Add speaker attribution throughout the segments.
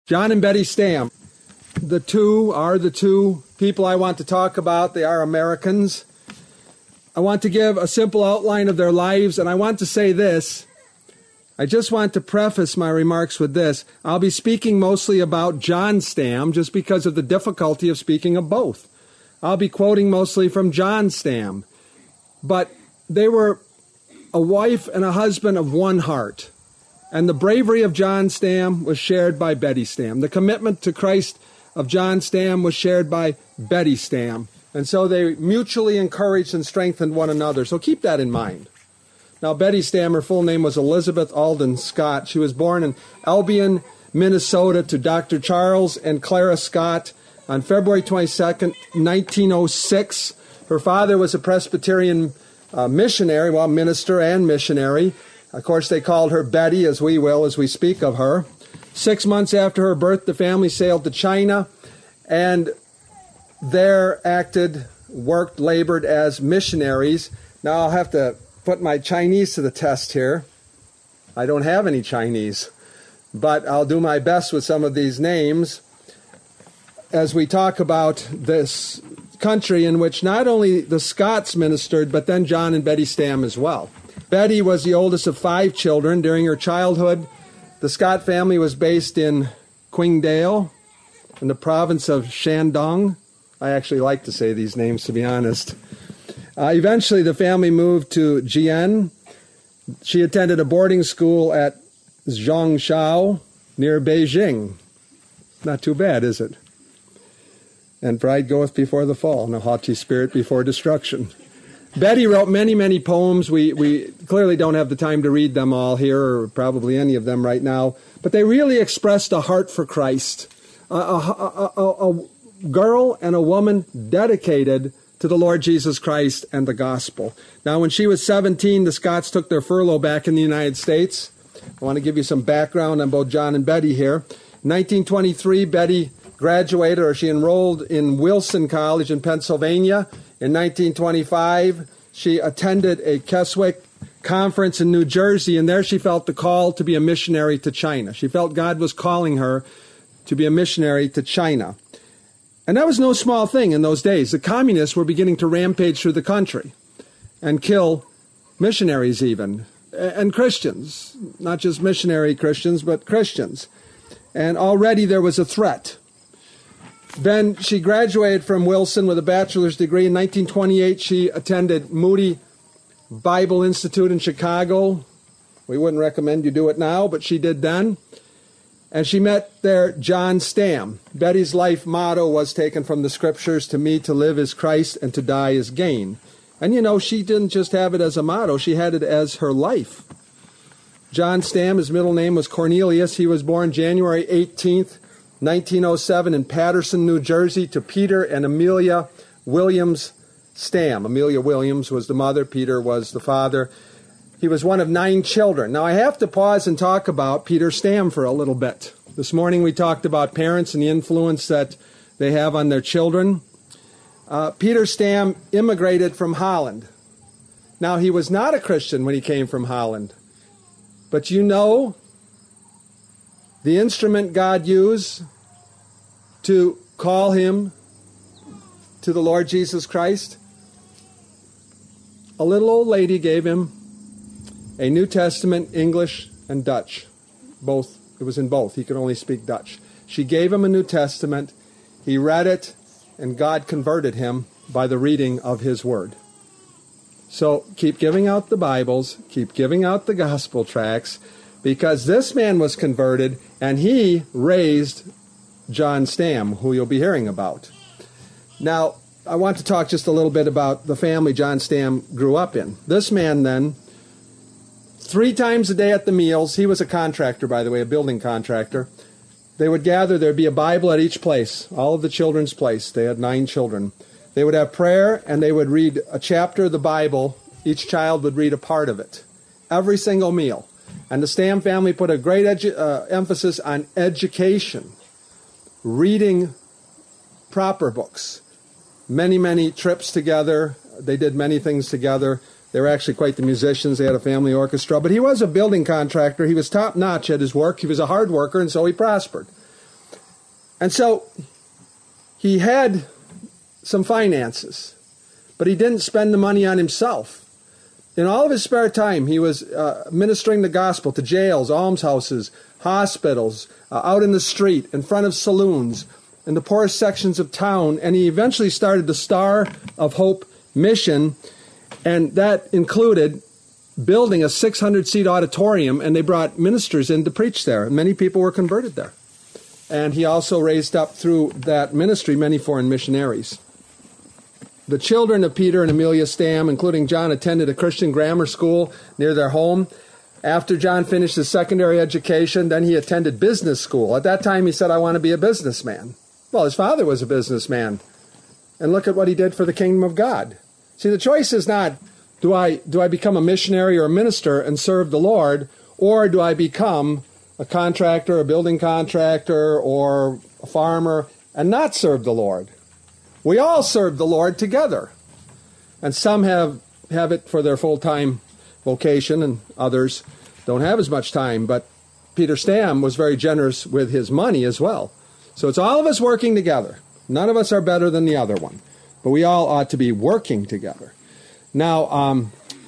Speaker 1: John and Betty Stam. The two people I want to talk about. They are Americans. I want to give a simple outline of their lives, and I want to say this. I just want to preface my remarks with this. I'll be speaking mostly about John Stam just because of the difficulty of speaking of both. I'll be quoting mostly from John Stam. But they were a wife and a husband of one heart. And the bravery of John Stam was shared by Betty Stam. The commitment to Christ of John Stam was shared by Betty Stam. And so they mutually encouraged and strengthened one another. So keep that in mind. Now, Betty Stam, her full name was Elizabeth Alden Scott. She was born in Albion, Minnesota, to Dr. Charles and Clara Scott on February 22nd, 1906. Her father was a Presbyterian missionary, minister and missionary. Of course, they called her Betty, as we will, as we speak of her. 6 months after her birth, the family sailed to China and there worked, labored as missionaries. Now, I'll have to put my Chinese to the test here. I don't have any Chinese, but I'll do my best with some of these names as we talk about this country in which not only the Scots ministered, but then John and Betty Stam as well. Betty was the oldest of 5 children. During her childhood, the Scott family was based in Qingdao, in the province of Shandong. I actually like to say these names, to be honest. Eventually, the family moved to Jian. She attended a boarding school at Zhongshao, near Beijing. Not too bad, is it? And pride goeth before the fall, and a haughty spirit before destruction. Betty wrote many, many poems. We clearly don't have the time to read them all here, or probably any of them right now. But they really expressed a heart for Christ. A girl and a woman dedicated to the Lord Jesus Christ and the gospel. Now, when she was 17, the Scots took their furlough back in the United States. I want to give you some background on both John and Betty here. In 1923, Betty graduated, or she enrolled in Wilson College in Pennsylvania. In 1925, she attended a Keswick conference in New Jersey, and there she felt the call to be a missionary to China. She felt God was calling her to be a missionary to China. And that was no small thing in those days. The communists were beginning to rampage through the country and kill missionaries even, and Christians, not just missionary Christians, but Christians. And already there was a threat. Then she graduated from Wilson with a bachelor's degree. In 1928, she attended Moody Bible Institute in Chicago. We wouldn't recommend you do it now, but she did then. And she met there John Stam. Betty's life motto was taken from the scriptures, "To me to live is Christ and to die is gain." And you know, she didn't just have it as a motto, she had it as her life. John Stam, his middle name was Cornelius. He was born January 18th, 1907 in Paterson, New Jersey, to Peter and Amelia Williams Stam. Amelia Williams was the mother, Peter was the father. He was one of 9 children. Now, I have to pause and talk about Peter Stam for a little bit. This morning we talked about parents and the influence that they have on their children. Peter Stam immigrated from Holland. Now, he was not a Christian when he came from Holland. But you know, the instrument God used to call him to the Lord Jesus Christ, a little old lady gave him a New Testament, English and Dutch. Both. It was in both. He could only speak Dutch. She gave him a New Testament. He read it, and God converted him by the reading of his word. So keep giving out the Bibles, keep giving out the gospel tracts, because this man was converted, and he raised John Stam, who you'll be hearing about. Now, I want to talk just a little bit about the family John Stam grew up in. This man then, 3 times a day at the meals, he was a contractor, by the way, a building contractor. They would gather, there'd be a Bible at each place, all of the children's place. They had 9 children. They would have prayer, and they would read a chapter of the Bible. Each child would read a part of it, every single meal. And the Stam family put a great emphasis on education, reading proper books. Many, many trips together. They did many things together. They were actually quite the musicians. They had a family orchestra. But he was a building contractor. He was top-notch at his work. He was a hard worker, and so he prospered. And so he had some finances, but he didn't spend the money on himself. In all of his spare time, he was ministering the gospel to jails, almshouses, hospitals, out in the street, in front of saloons, in the poorest sections of town, and he eventually started the Star of Hope mission, and that included building a 600-seat auditorium, and they brought ministers in to preach there, and many people were converted there. And he also raised up through that ministry many foreign missionaries. The children of Peter and Amelia Stamm, including John, attended a Christian grammar school near their home. After John finished his secondary education, then he attended business school. At that time, he said, I want to be a businessman. Well, his father was a businessman. And look at what he did for the kingdom of God. See, the choice is not, do I become a missionary or a minister and serve the Lord, or do I become a contractor, a building contractor, or a farmer and not serve the Lord? We all serve the Lord together. And some have it for their full-time vocation, and others don't have as much time. But Peter Stamm was very generous with his money as well. So it's all of us working together. None of us are better than the other one. But we all ought to be working together. Now,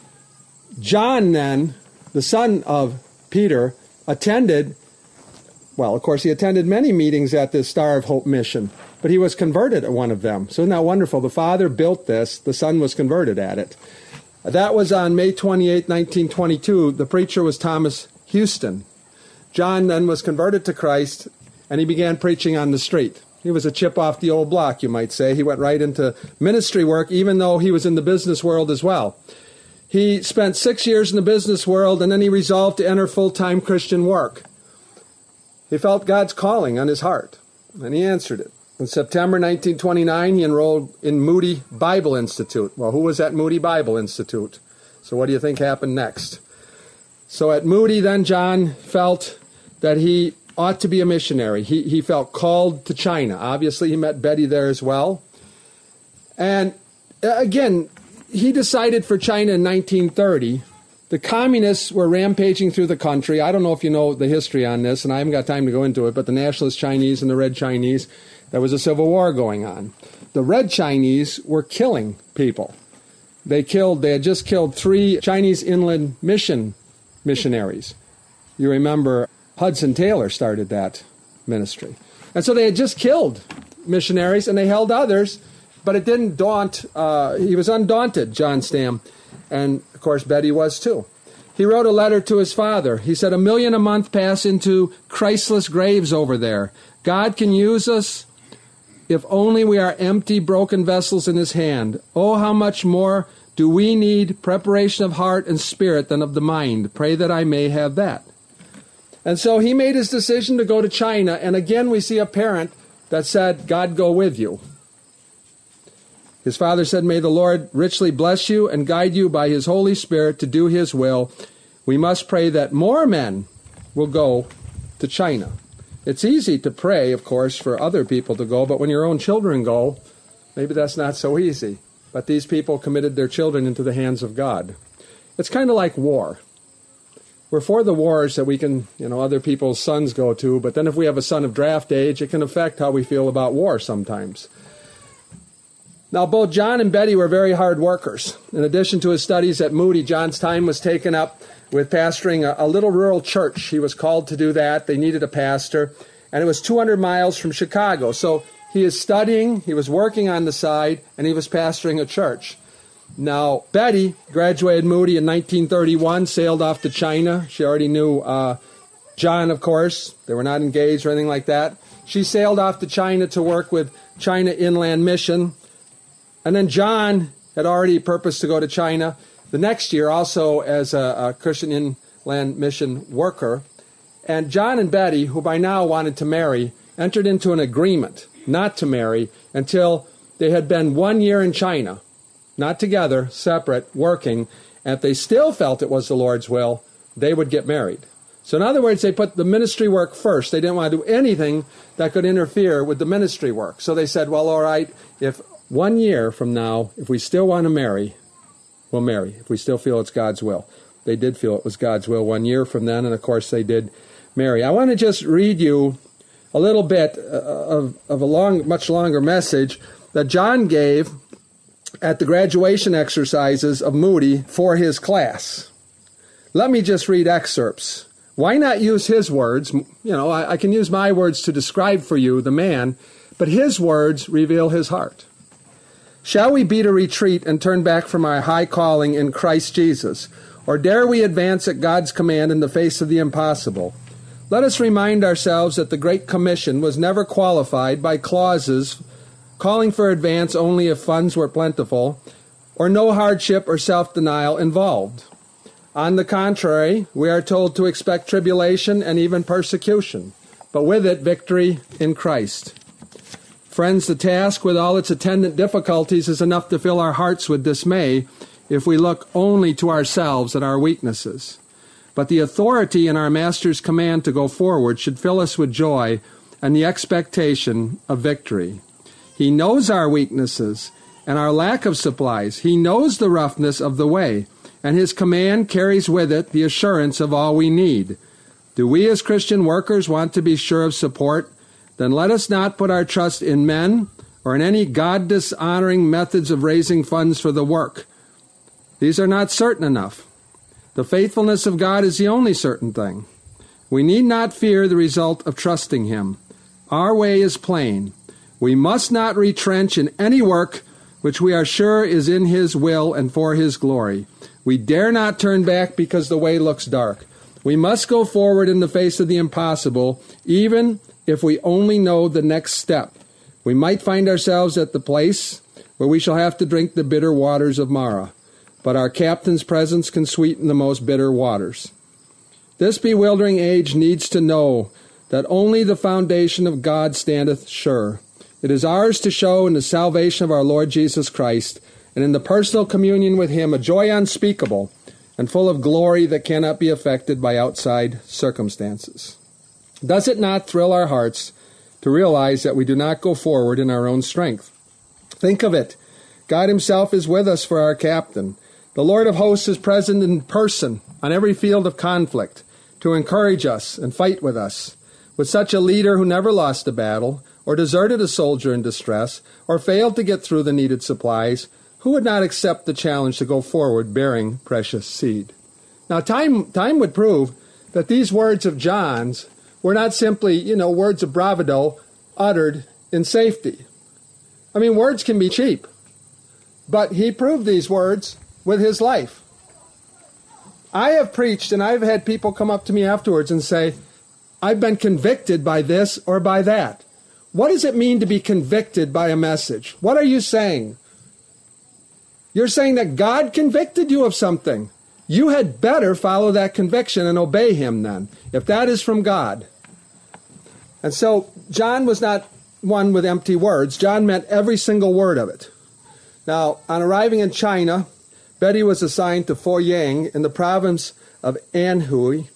Speaker 1: John then, the son of Peter, attended, well, of course, he attended many meetings at this Star of Hope mission, but he was converted at one of them. So isn't that wonderful? The father built this, the son was converted at it. That was on May 28, 1922. The preacher was Thomas Houston. John then was converted to Christ, and he began preaching on the street. He was a chip off the old block, you might say. He went right into ministry work, even though he was in the business world as well. He spent 6 years in the business world, and then he resolved to enter full-time Christian work. He felt God's calling on his heart, and he answered it. In September 1929, he enrolled in Moody Bible Institute. Well, who was at Moody Bible Institute? So what do you think happened next? So at Moody, then, John felt that he ought to be a missionary. He felt called to China. Obviously, he met Betty there as well. And again, he decided for China in 1930. The communists were rampaging through the country. I don't know if you know the history on this, and I haven't got time to go into it, but the Nationalist Chinese and the Red Chinese, there was a civil war going on. The Red Chinese were killing people. They had just killed 3 Chinese inland missionaries. You remember Hudson Taylor started that ministry. And so they had just killed missionaries, and they held others, but it didn't daunt, he was undaunted, John Stamm, and of course Betty was too. He wrote a letter to his father. He said, 1 million a month pass into Christless graves over there. God can use us if only we are empty, broken vessels in his hand. Oh, how much more do we need preparation of heart and spirit than of the mind. Pray that I may have that. And so he made his decision to go to China, and again we see a parent that said, God go with you. His father said, may the Lord richly bless you and guide you by his Holy Spirit to do his will. We must pray that more men will go to China. It's easy to pray, of course, for other people to go, but when your own children go, maybe that's not so easy. But these people committed their children into the hands of God. It's kind of like war. We're for the wars that we can, other people's sons go to, but then if we have a son of draft age, it can affect how we feel about war sometimes. Now, both John and Betty were very hard workers. In addition to his studies at Moody, John's time was taken up with pastoring a little rural church. He was called to do that. They needed a pastor, and it was 200 miles from Chicago. So he is studying, he was working on the side, and he was pastoring a church. Now, Betty graduated Moody in 1931, sailed off to China. She already knew John, of course. They were not engaged or anything like that. She sailed off to China to work with China Inland Mission. And then John had already purposed to go to China the next year also as a Christian Inland Mission worker. And John and Betty, who by now wanted to marry, entered into an agreement not to marry until they had been 1 year in China, not together, separate, working, and if they still felt it was the Lord's will, they would get married. So in other words, they put the ministry work first. They didn't want to do anything that could interfere with the ministry work. So they said, well, all right, if 1 year from now, if we still want to marry, we'll marry, if we still feel it's God's will. They did feel it was God's will 1 year from then, and of course they did marry. I want to just read you a little bit of a much longer message that John gave at the graduation exercises of Moody for his class. Let me just read excerpts. Why not use his words? I can use my words to describe for you the man, but his words reveal his heart. Shall we beat a retreat and turn back from our high calling in Christ Jesus? Or dare we advance at God's command in the face of the impossible? Let us remind ourselves that the Great Commission was never qualified by clauses calling for advance only if funds were plentiful, or no hardship or self-denial involved. On the contrary, we are told to expect tribulation and even persecution, but with it, victory in Christ. Friends, the task with all its attendant difficulties is enough to fill our hearts with dismay if we look only to ourselves and our weaknesses. But the authority in our Master's command to go forward should fill us with joy and the expectation of victory. He knows our weaknesses and our lack of supplies. He knows the roughness of the way, and his command carries with it the assurance of all we need. Do we as Christian workers want to be sure of support? Then let us not put our trust in men or in any God-dishonoring methods of raising funds for the work. These are not certain enough. The faithfulness of God is the only certain thing. We need not fear the result of trusting him. Our way is plain. We must not retrench in any work which we are sure is in his will and for his glory. We dare not turn back because the way looks dark. We must go forward in the face of the impossible, even if we only know the next step. We might find ourselves at the place where we shall have to drink the bitter waters of Mara, but our captain's presence can sweeten the most bitter waters. This bewildering age needs to know that only the foundation of God standeth sure. It is ours to show in the salvation of our Lord Jesus Christ, and in the personal communion with him, a joy unspeakable and full of glory that cannot be affected by outside circumstances. Does it not thrill our hearts to realize that we do not go forward in our own strength? Think of it. God himself is with us for our captain. The Lord of hosts is present in person on every field of conflict to encourage us and fight with us. With such a leader who never lost a battle, or deserted a soldier in distress, or failed to get through the needed supplies, who would not accept the challenge to go forward bearing precious seed? Now, time would prove that these words of John's were not simply, words of bravado uttered in safety. I mean, words can be cheap, but he proved these words with his life. I have preached, and I've had people come up to me afterwards and say, I've been convicted by this or by that. What does it mean to be convicted by a message? What are you saying? You're saying that God convicted you of something. You had better follow that conviction and obey him then, if that is from God. And so John was not one with empty words. John meant every single word of it. Now, on arriving in China, Betty was assigned to Foyang in the province of Anhui.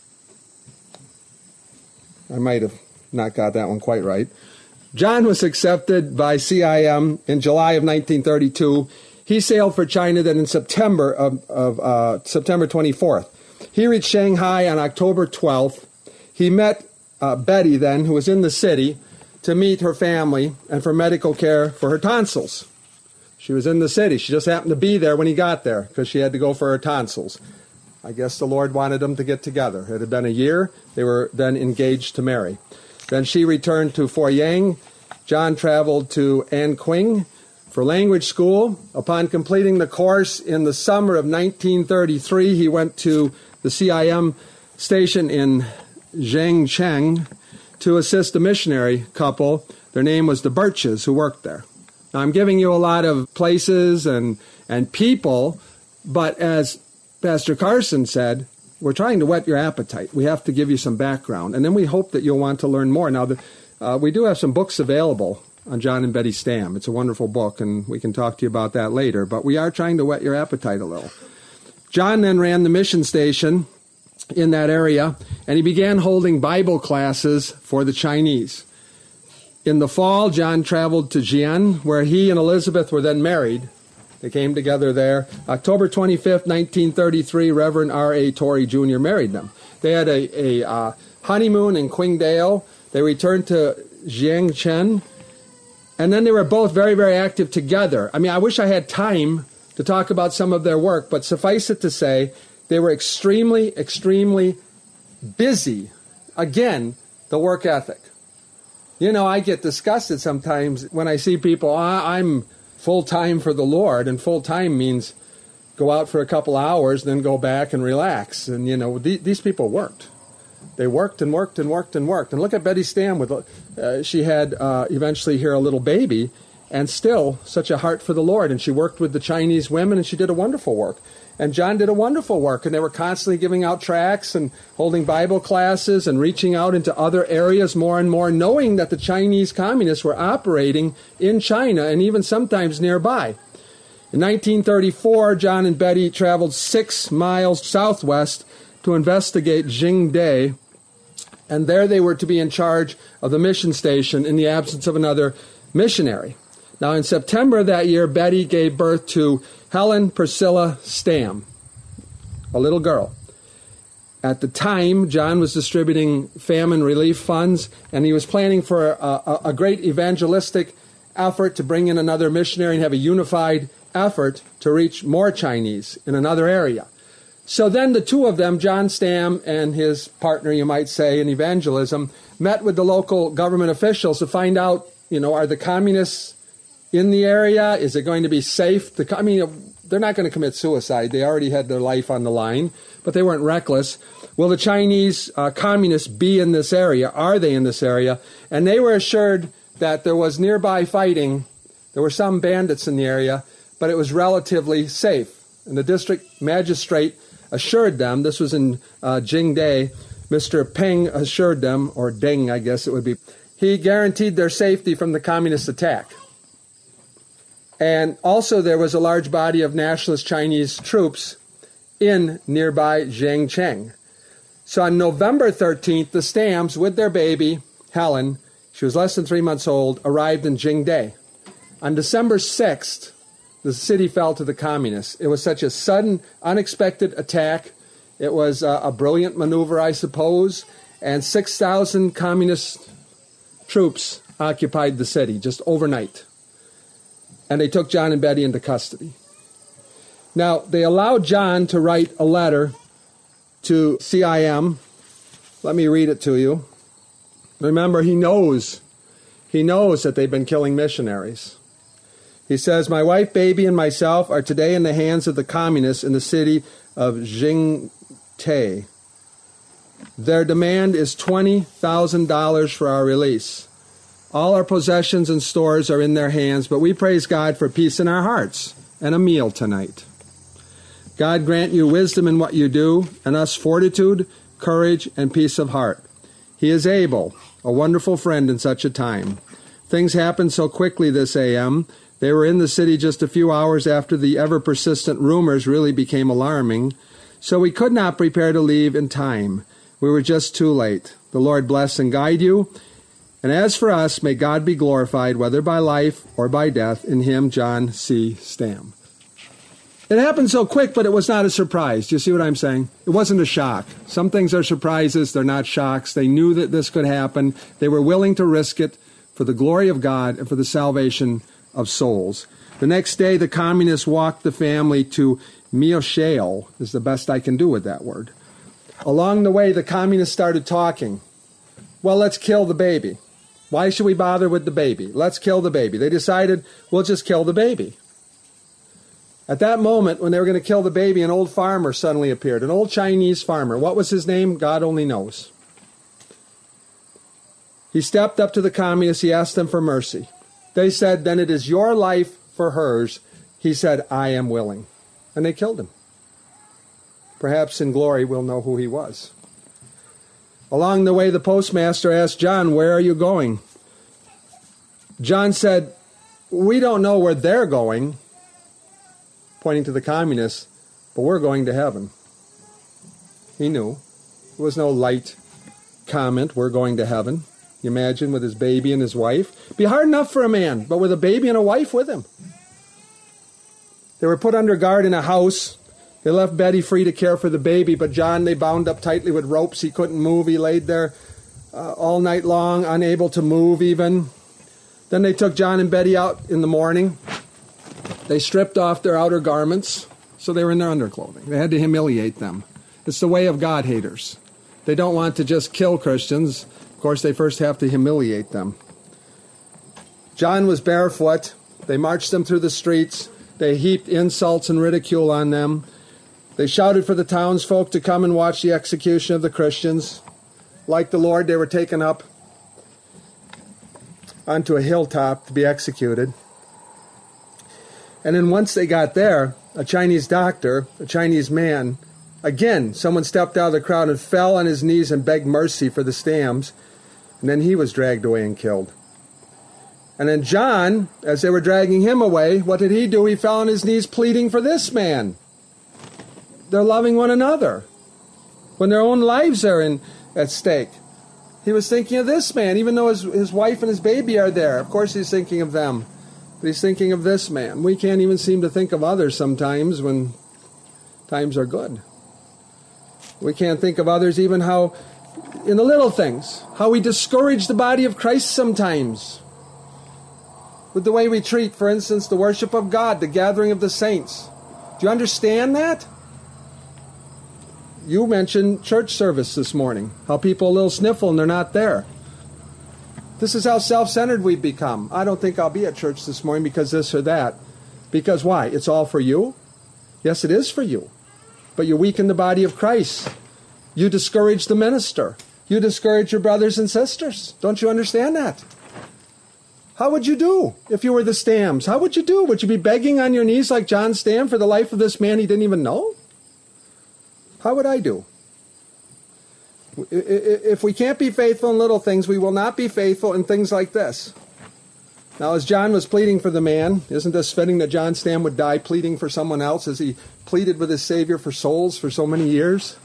Speaker 1: I might have not got that one quite right. John was accepted by CIM in July of 1932. He sailed for China then in September September 24th. He reached Shanghai on October 12th. He met Betty then, who was in the city, to meet her family and for medical care for her tonsils. She was in the city. She just happened to be there when he got there because she had to go for her tonsils. I guess the Lord wanted them to get together. It had been a year. They were then engaged to marry. Then she returned to Foyang. John traveled to Anqing for language school. Upon completing the course in the summer of 1933, he went to the CIM station in Zhangcheng to assist a missionary couple. Their name was the Birches, who worked there. Now, I'm giving you a lot of places and people, but as Pastor Carson said, we're trying to whet your appetite. We have to give you some background, and then we hope that you'll want to learn more. Now, we do have some books available on John and Betty Stam. It's a wonderful book, and we can talk to you about that later, but we are trying to whet your appetite a little. John then ran the mission station in that area, and he began holding Bible classes for the Chinese. In the fall, John traveled to Jian, where he and Elizabeth were then married. They came together there. October 25th, 1933, Reverend R.A. Torrey Jr. married them. They had a honeymoon in Qingdao. They returned to Jiangchen. And then they were both very, very active together. I mean, I wish I had time to talk about some of their work, but suffice it to say, they were extremely, extremely busy. Again, the work ethic. You know, I get disgusted sometimes when I see people, I'm full-time for the Lord, and full-time means go out for a couple hours, then go back and relax. And, you know, these people worked. They worked and worked and worked and worked. And look at Betty Stam. She had eventually here a little baby, and still such a heart for the Lord. And she worked with the Chinese women, and she did a wonderful work. And John did a wonderful work, and they were constantly giving out tracts and holding Bible classes and reaching out into other areas more and more, knowing that the Chinese communists were operating in China and even sometimes nearby. In 1934, John and Betty traveled 6 miles southwest to investigate Jingdai, and there they were to be in charge of the mission station in the absence of another missionary. Now, in September of that year, Betty gave birth to Helen Priscilla Stam, a little girl. At the time, John was distributing famine relief funds, and he was planning for a great evangelistic effort to bring in another missionary and have a unified effort to reach more Chinese in another area. So then the two of them, John Stam and his partner, you might say, in evangelism, met with the local government officials to find out, you know, are the communists in the area? Is it going to be safe? I mean, they're not going to commit suicide. They already had their life on the line, but they weren't reckless. Will the Chinese communists be in this area? Are they in this area? And they were assured that there was nearby fighting. There were some bandits in the area, but it was relatively safe. And the district magistrate assured them, this was in Jingdai, Mr. Peng assured them, or Deng, I guess it would be, he guaranteed their safety from the communist attack. And also there was a large body of nationalist Chinese troops in nearby Jiangcheng. So on November 13th, the Stams, with their baby, Helen, she was less than 3 months old, arrived in Jingdai. On December 6th, the city fell to the communists. It was such a sudden, unexpected attack. It was a brilliant maneuver, I suppose, and 6,000 communist troops occupied the city just overnight. And they took John and Betty into custody. Now, they allowed John to write a letter to CIM. Let me read it to you. Remember, he knows that they've been killing missionaries. He says, my wife, baby, and myself are today in the hands of the communists in the city of Jingtai. Their demand is $20,000 for our release. All our possessions and stores are in their hands, but we praise God for peace in our hearts and a meal tonight. God grant you wisdom in what you do, and us fortitude, courage, and peace of heart. He is able, a wonderful friend in such a time. Things happened so quickly this AM. They were in the city just a few hours after the ever-persistent rumors really became alarming, so we could not prepare to leave in time. We were just too late. The Lord bless and guide you. And as for us, may God be glorified, whether by life or by death, in him, John C. Stam. It happened so quick, but it was not a surprise. Do you see what I'm saying? It wasn't a shock. Some things are surprises. They're not shocks. They knew that this could happen. They were willing to risk it for the glory of God and for the salvation of souls. The next day, the communists walked the family to Mioshael, is the best I can do with that word. Along the way, the communists started talking. Well, let's kill the baby. Why should we bother with the baby? Let's kill the baby. They decided, we'll just kill the baby. At that moment, when they were going to kill the baby, an old farmer suddenly appeared, an old Chinese farmer. What was his name? God only knows. He stepped up to the communists. He asked them for mercy. They said, then it is your life for hers. He said, I am willing. And they killed him. Perhaps in glory we'll know who he was. Along the way, the postmaster asked John, where are you going? John said, we don't know where they're going, pointing to the communists, but we're going to heaven. He knew. It was no light comment, we're going to heaven. You imagine, with his baby and his wife. It'd be hard enough for a man, but with a baby and a wife with him. They were put under guard in a house. They left Betty free to care for the baby, but John they bound up tightly with ropes. He couldn't move. He laid there all night long, unable to move even. Then they took John and Betty out in the morning. They stripped off their outer garments, so they were in their underclothing. They had to humiliate them. It's the way of God-haters. They don't want to just kill Christians. Of course, they first have to humiliate them. John was barefoot. They marched them through the streets. They heaped insults and ridicule on them. They shouted for the townsfolk to come and watch the execution of the Christians. Like the Lord, they were taken up onto a hilltop to be executed. And then once they got there, a Chinese doctor, a Chinese man, again, someone stepped out of the crowd and fell on his knees and begged mercy for the Stams. And then he was dragged away and killed. And then John, as they were dragging him away, what did he do? He fell on his knees pleading for this man. They're loving one another when their own lives are at stake. He was thinking of this man, even though his wife and his baby are there. Of course he's thinking of them, but he's thinking of this man. We can't even seem to think of others sometimes when times are good. We can't think of others even how, in the little things, how we discourage the body of Christ sometimes. With the way we treat, for instance, the worship of God, the gathering of the saints. Do you understand that? You mentioned church service this morning, how people a little sniffle and they're not there. This is how self-centered we've become. I don't think I'll be at church this morning because this or that. Because why? It's all for you? Yes, it is for you. But you weaken the body of Christ. You discourage the minister. You discourage your brothers and sisters. Don't you understand that? How would you do if you were the Stams? How would you do? Would you be begging on your knees like John Stam for the life of this man he didn't even know? How would I do? If we can't be faithful in little things, we will not be faithful in things like this. Now, as John was pleading for the man, isn't this fitting that John Stam would die pleading for someone else as he pleaded with his Savior for souls for so many years?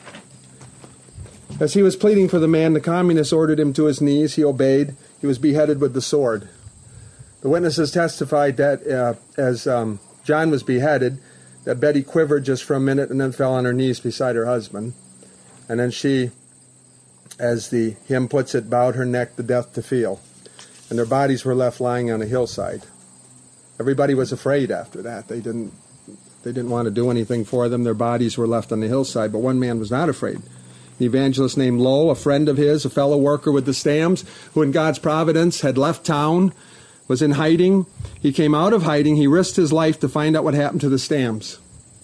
Speaker 1: As he was pleading for the man, the communists ordered him to his knees. He obeyed. He was beheaded with the sword. The witnesses testified that as John was beheaded, that Betty quivered just for a minute and then fell on her knees beside her husband. And then she, as the hymn puts it, bowed her neck the death to feel. And their bodies were left lying on a hillside. Everybody was afraid after that. They didn't want to do anything for them. Their bodies were left on the hillside. But one man was not afraid. An evangelist named Lowe, a friend of his, a fellow worker with the Stams, who in God's providence had left town, was in hiding. He came out of hiding. He risked his life to find out what happened to the Stams.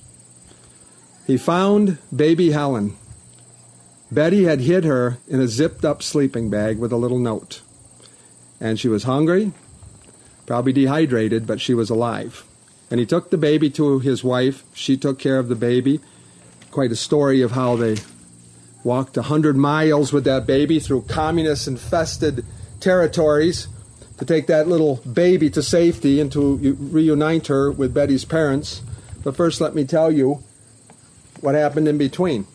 Speaker 1: He found baby Helen. Betty had hid her in a zipped-up sleeping bag with a little note. And she was hungry, probably dehydrated, but she was alive. And he took the baby to his wife. She took care of the baby. Quite a story of how they walked 100 miles with that baby through communist-infested territories to take that little baby to safety and to reunite her with Betty's parents. But first, let me tell you what happened in between.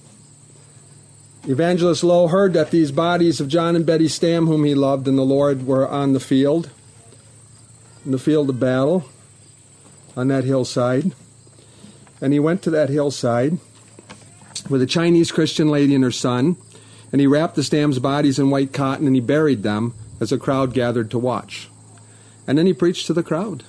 Speaker 1: Evangelist Lowe heard that these bodies of John and Betty Stam, whom he loved in the Lord, were on the field, in the field of battle, on that hillside. And he went to that hillside with a Chinese Christian lady and her son, and he wrapped the Stam's bodies in white cotton and he buried them as a crowd gathered to watch. And then he preached to the crowd.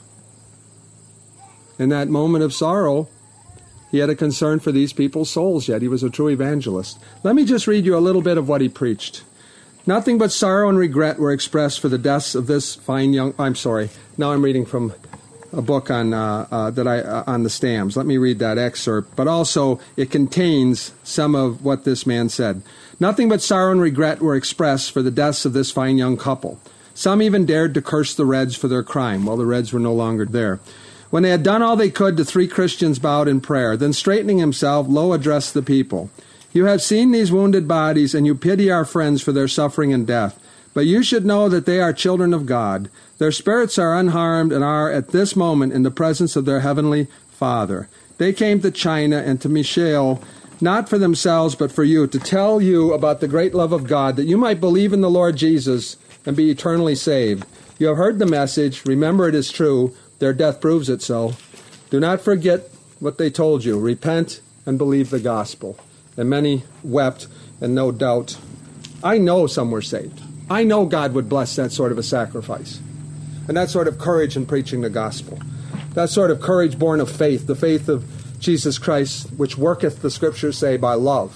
Speaker 1: In that moment of sorrow, he had a concern for these people's souls, yet he was a true evangelist. Let me just read you a little bit of what he preached. Nothing but sorrow and regret were expressed for the deaths of this fine young... I'm sorry. Now I'm reading from a book on on the Stams. Let me read that excerpt. But also, it contains some of what this man said. Nothing but sorrow and regret were expressed for the deaths of this fine young couple. Some even dared to curse the Reds for their crime. Well, the Reds were no longer there. When they had done all they could, the three Christians bowed in prayer. Then straightening himself, Lowe addressed the people. You have seen these wounded bodies, and you pity our friends for their suffering and death. But you should know that they are children of God. Their spirits are unharmed and are at this moment in the presence of their heavenly Father. They came to China and to Michelle, not for themselves, but for you, to tell you about the great love of God, that you might believe in the Lord Jesus and be eternally saved. You have heard the message. Remember, it is true. Their death proves it so. Do not forget what they told you. Repent and believed the gospel. And many wept, and no doubt, I know some were saved. I know God would bless that sort of a sacrifice, and that sort of courage in preaching the gospel, that sort of courage born of faith, the faith of Jesus Christ, which worketh, the Scriptures say, by love.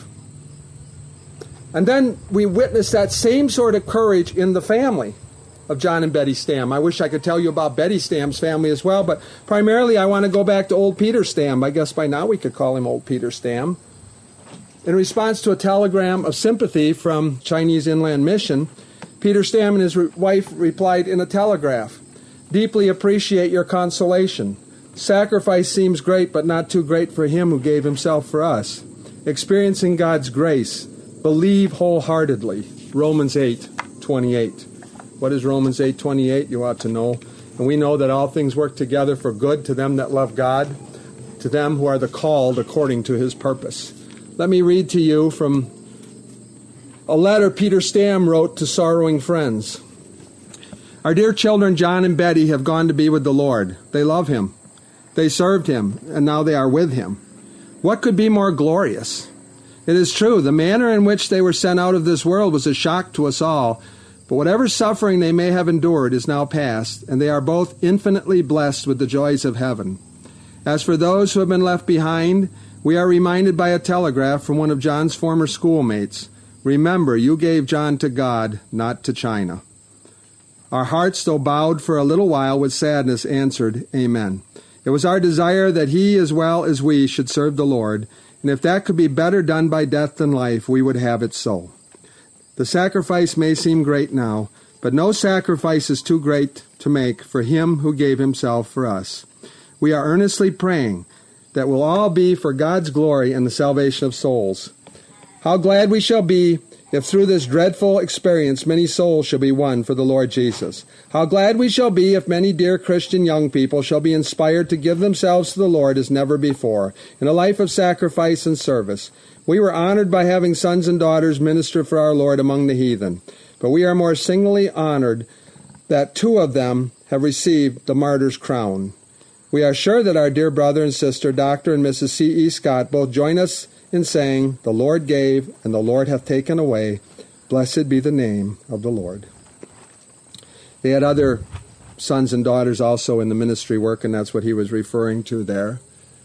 Speaker 1: And then we witness that same sort of courage in the family of John and Betty Stam. I wish I could tell you about Betty Stam's family as well, but primarily I want to go back to old Peter Stam. I guess by now we could call him old Peter Stam. In response to a telegram of sympathy from Chinese Inland Mission, Peter Stam and his wife replied in a telegraph, "Deeply appreciate your consolation. Sacrifice seems great, but not too great for him who gave himself for us. Experiencing God's grace, believe wholeheartedly." Romans 8:28. What is Romans 8:28? You ought to know. And we know that all things work together for good to them that love God, to them who are the called according to his purpose. Let me read to you from a letter Peter Stam wrote to sorrowing friends. Our dear children John and Betty have gone to be with the Lord. They love him. They served him, and now they are with him. What could be more glorious? It is true, the manner in which they were sent out of this world was a shock to us all, but whatever suffering they may have endured is now past, and they are both infinitely blessed with the joys of heaven. As for those who have been left behind, we are reminded by a telegraph from one of John's former schoolmates, "Remember, you gave John to God, not to China." Our hearts, though bowed for a little while with sadness, answered, "Amen." It was our desire that he as well as we should serve the Lord, and if that could be better done by death than life, we would have it so. The sacrifice may seem great now, but no sacrifice is too great to make for him who gave himself for us. We are earnestly praying that will all be for God's glory and the salvation of souls. How glad we shall be if through this dreadful experience many souls shall be won for the Lord Jesus. How glad we shall be if many dear Christian young people shall be inspired to give themselves to the Lord as never before, in a life of sacrifice and service. We were honored by having sons and daughters minister for our Lord among the heathen, but we are more singly honored that 2 of them have received the martyr's crown. We are sure that our dear brother and sister, Dr. and Mrs. C.E. Scott, both join us in saying, "The Lord gave, and the Lord hath taken away. Blessed be the name of the Lord." They had other sons and daughters also in the ministry work, and that's what he was referring to there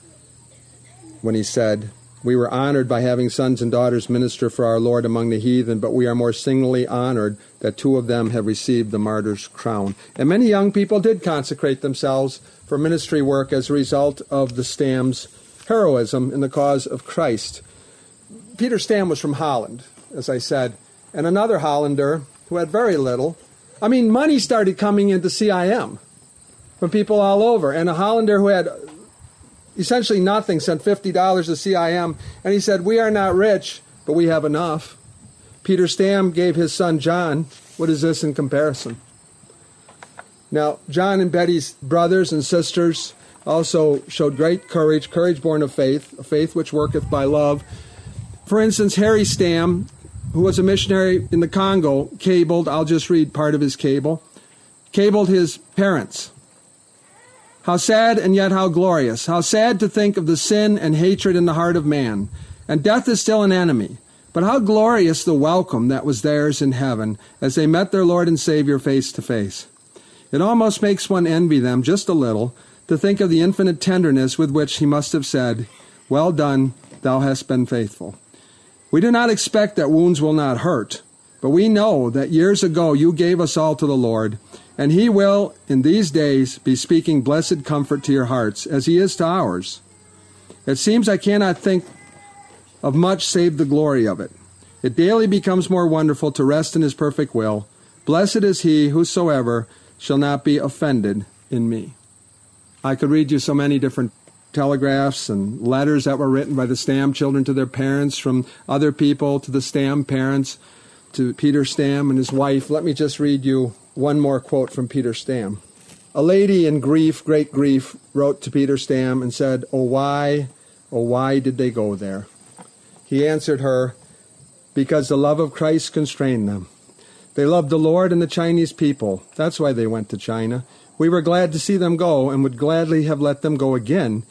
Speaker 1: when he said, we were honored by having sons and daughters minister for our Lord among the heathen, but we are more singly honored that 2 of them have received the martyr's crown. And many young people did consecrate themselves for ministry work as a result of the Stam's heroism in the cause of Christ. Peter Stam was from Holland, as I said, and another Hollander who had very little. I mean, money started coming into CIM from people all over, and a Hollander who had essentially nothing sent $50 to CIM, and he said, "We are not rich, but we have enough." Peter Stam gave his son John. What is this in comparison? Now, John and Betty's brothers and sisters also showed great courage, courage born of faith, a faith which worketh by love. For instance, Harry Stam, who was a missionary in the Congo, cabled, I'll just read part of his cabled his parents. "How sad and yet how glorious. How sad to think of the sin and hatred in the heart of man. And death is still an enemy. But how glorious the welcome that was theirs in heaven as they met their Lord and Savior face to face. It almost makes one envy them just a little, to think of the infinite tenderness with which he must have said, 'Well done, thou hast been faithful.' We do not expect that wounds will not hurt, but we know that years ago you gave us all to the Lord, and he will, in these days, be speaking blessed comfort to your hearts, as he is to ours. It seems I cannot think of much save the glory of it. It daily becomes more wonderful to rest in his perfect will. Blessed is he whosoever shall not be offended in me." I could read you so many different telegraphs and letters that were written by the Stam children to their parents, from other people to the Stam parents, to Peter Stam and his wife. Let me just read you one more quote from Peter Stam. A lady in grief, great grief, wrote to Peter Stam and said, oh why did they go there?" He answered her, "Because the love of Christ constrained them. They loved the Lord and the Chinese people. That's why they went to China. We were glad to see them go and would gladly have let them go again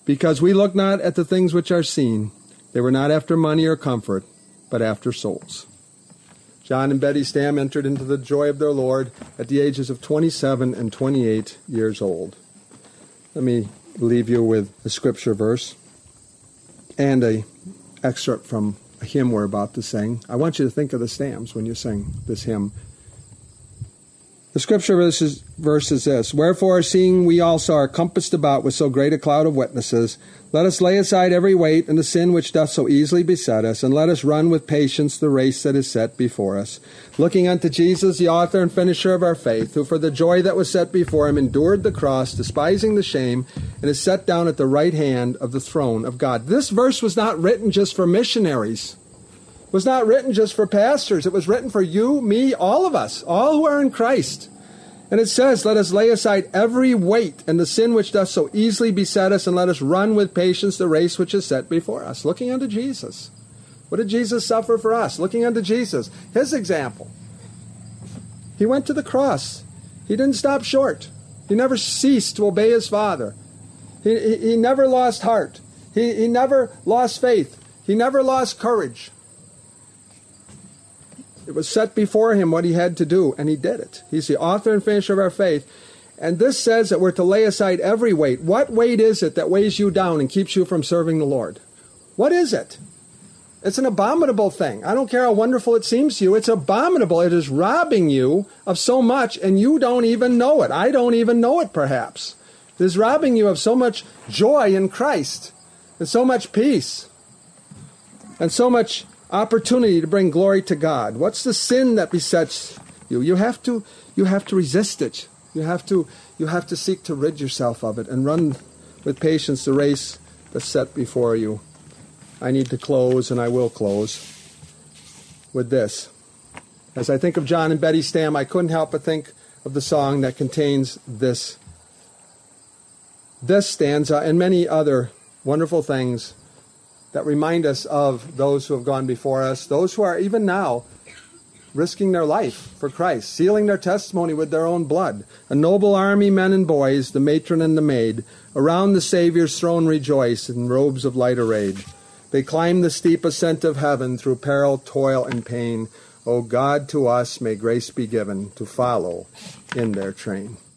Speaker 1: Because we look not at the things which are seen. They were not after money or comfort, but after souls. John and Betty Stam entered into the joy of their Lord at the ages of 27 and 28 years old. Let me leave you with a scripture verse and an excerpt from a hymn we're about to sing. I want you to think of the Stams when you sing this hymn. The scripture verse is this: "Wherefore, seeing we also are compassed about with so great a cloud of witnesses, let us lay aside every weight and the sin which doth so easily beset us, and let us run with patience the race that is set before us, looking unto Jesus, the author and finisher of our faith, who for the joy that was set before him endured the cross, despising the shame, and is set down at the right hand of the throne of God." This verse was not written just for missionaries. It was not written just for pastors. It was written for you, me, all of us, all who are in Christ. And it says, let us lay aside every weight and the sin which doth so easily beset us, and let us run with patience the race which is set before us. Looking unto Jesus. What did Jesus suffer for us? Looking unto Jesus. His example. He went to the cross. He didn't stop short. He never ceased to obey his Father. He never lost heart. He never lost faith. He never lost courage. It was set before him what he had to do, and he did it. He's the author and finisher of our faith. And this says that we're to lay aside every weight. What weight is it that weighs you down and keeps you from serving the Lord? What is it? It's an abominable thing. I don't care how wonderful it seems to you. It's abominable. It is robbing you of so much, and you don't even know it. I don't even know it, perhaps. It is robbing you of so much joy in Christ, and so much peace, and so much opportunity to bring glory to God. What's the sin that besets you? You have to resist it. You have to seek to rid yourself of it and run with patience the race that's set before you. I need to close, and I will close with this. As I think of John and Betty Stam, I couldn't help but think of the song that contains this stanza and many other wonderful things that remind us of those who have gone before us, those who are even now risking their life for Christ, sealing their testimony with their own blood. A noble army, men and boys, the matron and the maid, around the Savior's throne rejoice in robes of light arrayed. They climb the steep ascent of heaven through peril, toil, and pain. O God, to us may grace be given to follow in their train.